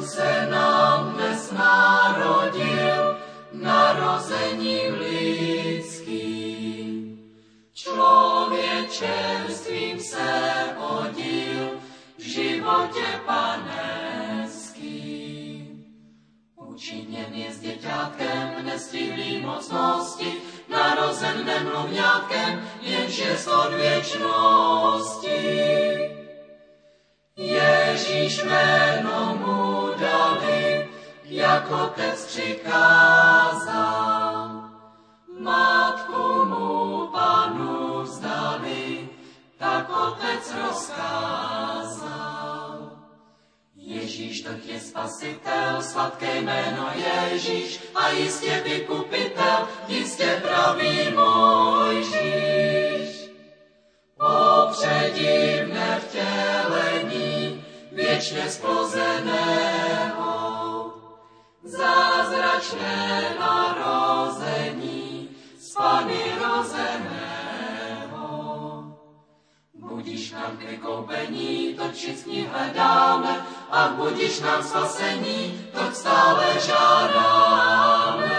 se nám dnes narodil, narozením lidským. Člověčenstvím se odil, v životě panenským. Učiněn je s děťátkem nestihlý mocnosti, narozen nemluvňátkem, jenž je od věčnosti. Ježíš jméno mu dali, jak otec přikázal. Matku mu Panu vzdali, tak otec rozkázal. Ježíš to je spasitel, sladké jméno Ježíš, a jistě vykupitel, jistě pravý Mojžíš. O předivné vtělení, věčně splozeného, zázračné narození, z Panny rozeného. Budíš nám k vykoupení, to všichni hledáme, a budíš nám spasení, to stále žádáme.